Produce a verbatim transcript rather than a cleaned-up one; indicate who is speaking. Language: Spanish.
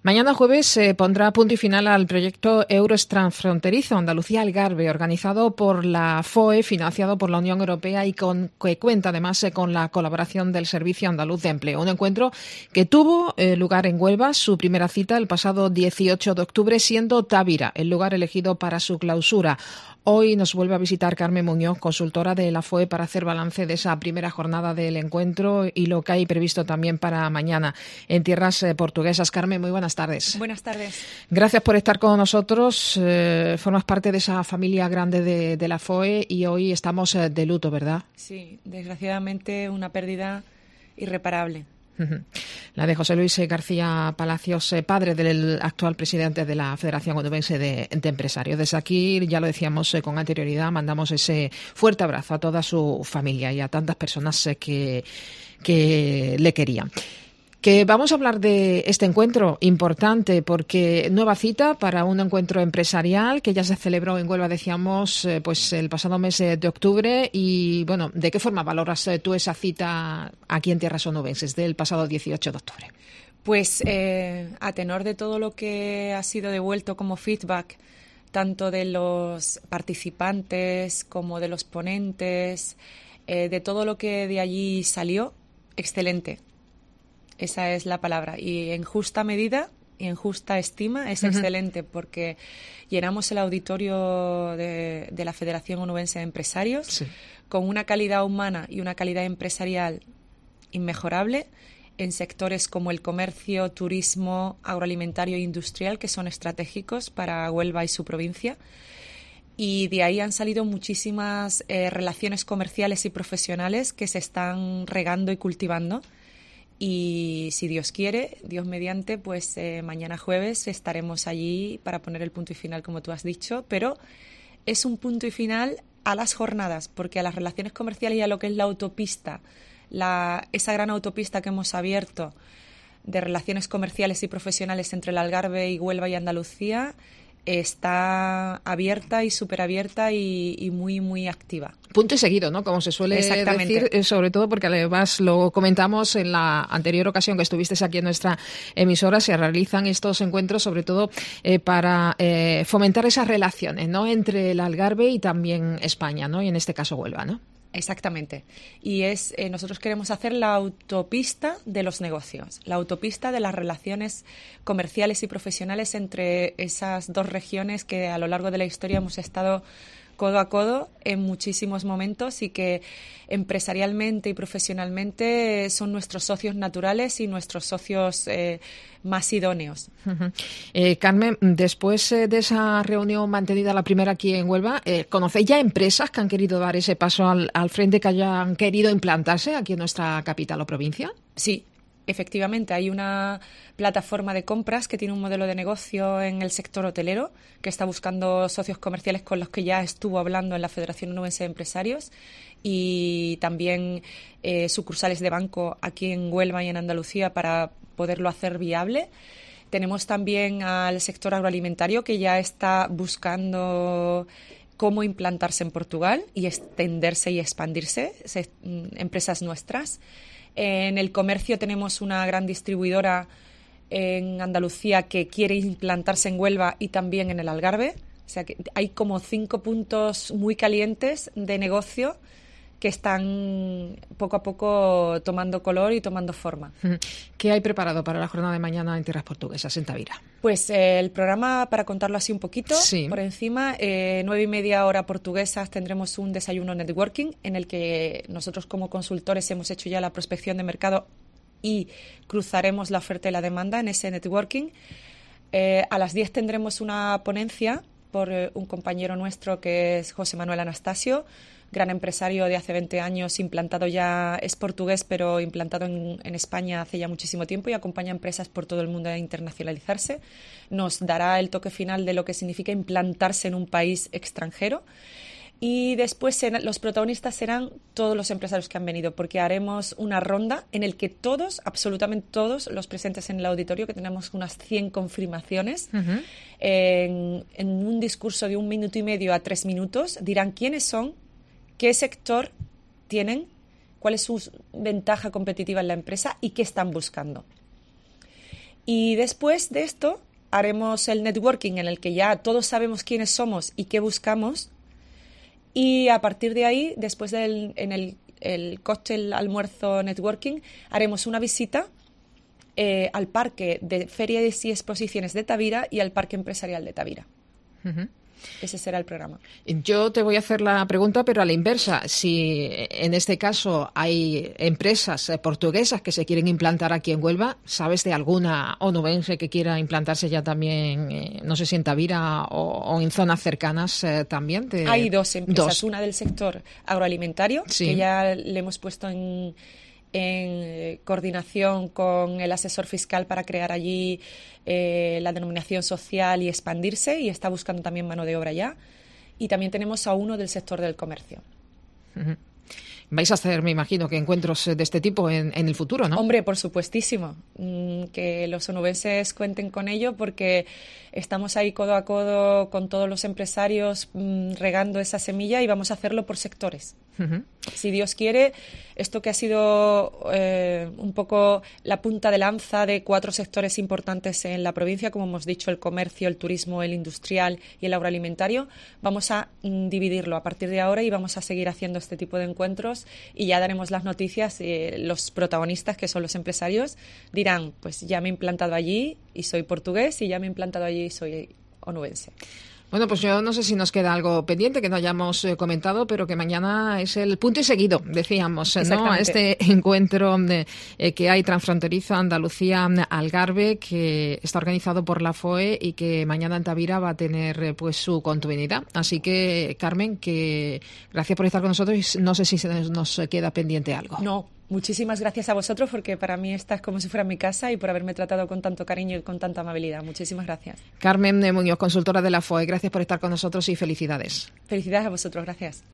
Speaker 1: Mañana jueves se pondrá punto y final al proyecto Eures Transfronterizo Andalucía-Algarve, organizado por la F O E, financiado por la Unión Europea y con, que cuenta además con la colaboración del Servicio Andaluz de Empleo. Un encuentro que tuvo eh, lugar en Huelva, su primera cita el pasado dieciocho de octubre, siendo Távira el lugar elegido para su clausura. Hoy nos vuelve a visitar Carmen Muñoz, consultora de la F O E, para hacer balance de esa primera jornada del encuentro y lo que hay previsto también para mañana en tierras eh, portuguesas. Carmen, muy buenas tardes.
Speaker 2: Buenas tardes.
Speaker 1: Gracias por estar con nosotros. Eh, formas parte de esa familia grande de, de la F O E y hoy estamos eh, de luto, ¿verdad?
Speaker 2: Sí, desgraciadamente una pérdida irreparable.
Speaker 1: La de José Luis García Palacios, padre del actual presidente de la Federación Onubense de, de Empresarios. Desde aquí, ya lo decíamos con anterioridad, mandamos ese fuerte abrazo a toda su familia y a tantas personas que, que le querían. Que vamos a hablar de este encuentro importante porque nueva cita para un encuentro empresarial que ya se celebró en Huelva, decíamos, eh, pues el pasado mes de octubre. Y bueno, ¿de qué forma valoras tú esa cita aquí en tierras onubenses del pasado dieciocho de octubre?
Speaker 2: Pues eh, a tenor de todo lo que ha sido devuelto como feedback, tanto de los participantes como de los ponentes, eh, de todo lo que de allí salió, excelente. Esa es la palabra. Y en justa medida y en justa estima es uh-huh. excelente, porque llenamos el auditorio de, de la Federación Onubense de Empresarios sí. con una calidad humana y una calidad empresarial inmejorable en sectores como el comercio, turismo, agroalimentario e industrial, que son estratégicos para Huelva y su provincia. Y de ahí han salido muchísimas eh, relaciones comerciales y profesionales que se están regando y cultivando. Y si Dios quiere, Dios mediante, pues eh, mañana jueves estaremos allí para poner el punto y final, como tú has dicho, pero es un punto y final a las jornadas, porque a las relaciones comerciales y a lo que es la autopista, la, esa gran autopista que hemos abierto de relaciones comerciales y profesionales entre el Algarve y Huelva y Andalucía, está abierta y súper abierta y, y muy, muy activa.
Speaker 1: Punto y seguido, ¿no? Como se suele decir, sobre todo porque además lo comentamos en la anterior ocasión que estuviste aquí en nuestra emisora, se realizan estos encuentros sobre todo eh, para eh, fomentar esas relaciones, ¿no? Entre el Algarve y también España, ¿no? Y en este caso Huelva, ¿no?
Speaker 2: Exactamente. Y es eh, nosotros queremos hacer la autopista de los negocios, la autopista de las relaciones comerciales y profesionales entre esas dos regiones que a lo largo de la historia hemos estado codo a codo en muchísimos momentos y que empresarialmente y profesionalmente son nuestros socios naturales y nuestros socios eh, más idóneos.
Speaker 1: Uh-huh. Eh, Carmen, después eh, de esa reunión mantenida, la primera aquí en Huelva, eh, ¿conocéis ya empresas que han querido dar ese paso al, al frente, que hayan querido implantarse aquí en nuestra capital o provincia?
Speaker 2: Sí. Efectivamente, hay una plataforma de compras que tiene un modelo de negocio en el sector hotelero que está buscando socios comerciales con los que ya estuvo hablando en la Federación Onubense de Empresarios y también eh, sucursales de banco aquí en Huelva y en Andalucía para poderlo hacer viable. Tenemos también al sector agroalimentario que ya está buscando cómo implantarse en Portugal y extenderse y expandirse, se, empresas nuestras. En el comercio tenemos una gran distribuidora en Andalucía que quiere implantarse en Huelva y también en el Algarve. O sea que hay como cinco puntos muy calientes de negocio que están poco a poco tomando color y tomando forma.
Speaker 1: ¿Qué hay preparado para la jornada de mañana en tierras portuguesas, en Tavira?
Speaker 2: Pues eh, el programa, para contarlo así un poquito,
Speaker 1: sí.
Speaker 2: por encima, eh, nueve y media hora portuguesas tendremos un desayuno networking en el que nosotros como consultores hemos hecho ya la prospección de mercado y cruzaremos la oferta y la demanda en ese networking. Eh, a las diez tendremos una ponencia por eh, un compañero nuestro que es José Manuel Anastasio, gran empresario de hace veinte años, implantado ya, es portugués, pero implantado en, en España hace ya muchísimo tiempo y acompaña a empresas por todo el mundo a internacionalizarse. Nos dará el toque final de lo que significa implantarse en un país extranjero. Y después serán, los protagonistas serán todos los empresarios que han venido, porque haremos una ronda en el que todos, absolutamente todos los presentes en el auditorio, que tenemos unas cien confirmaciones, uh-huh. en, en un discurso de un minuto y medio a tres minutos, dirán quiénes son, qué sector tienen, cuál es su ventaja competitiva en la empresa y qué están buscando. Y después de esto haremos el networking en el que ya todos sabemos quiénes somos y qué buscamos. Y a partir de ahí, después del en el, el cóctel almuerzo networking, haremos una visita eh, al parque de ferias y exposiciones de Tavira y al parque empresarial de Tavira. Uh-huh. Ese será el programa.
Speaker 1: Yo te voy a hacer la pregunta, pero a la inversa. Si en este caso hay empresas portuguesas que se quieren implantar aquí en Huelva, ¿sabes de alguna onubense que quiera implantarse ya también, eh, no sé si en Tavira o, o en zonas cercanas eh, también? De...
Speaker 2: Hay dos empresas,
Speaker 1: dos.
Speaker 2: Una del sector agroalimentario, sí. que ya le hemos puesto en... en coordinación con el asesor fiscal para crear allí eh, la denominación social y expandirse, y está buscando también mano de obra ya. Y también tenemos a uno del sector del comercio.
Speaker 1: Uh-huh. Vais a hacer, me imagino, que encuentros de este tipo en, en el futuro, ¿no?
Speaker 2: Hombre, por supuestísimo. Mm, que los onubenses cuenten con ello, porque estamos ahí codo a codo con todos los empresarios mmm, regando esa semilla, y vamos a hacerlo por sectores. Uh-huh. Si Dios quiere, esto que ha sido eh, un poco la punta de lanza de cuatro sectores importantes en la provincia, como hemos dicho, el comercio, el turismo, el industrial y el agroalimentario, vamos a mm, dividirlo a partir de ahora y vamos a seguir haciendo este tipo de encuentros, y ya daremos las noticias. Eh, los protagonistas, que son los empresarios, dirán, pues ya me he implantado allí y soy portugués, y ya me he implantado allí y soy onubense.
Speaker 1: Bueno, pues yo no sé si nos queda algo pendiente que no hayamos eh, comentado, pero que mañana es el punto y seguido, decíamos, ¿no? Este encuentro de, eh, que hay transfronterizo Andalucía-Algarve, que está organizado por la F O E y que mañana en Tavira va a tener eh, pues su continuidad. Así que, Carmen, que gracias por estar con nosotros, y no sé si se nos, nos queda pendiente algo.
Speaker 2: No. Muchísimas gracias a vosotros, porque para mí esta es como si fuera mi casa, y por haberme tratado con tanto cariño y con tanta amabilidad. Muchísimas gracias.
Speaker 1: Carmen Muñoz, consultora de la F O E, gracias por estar con nosotros y felicidades.
Speaker 2: Felicidades a vosotros, gracias.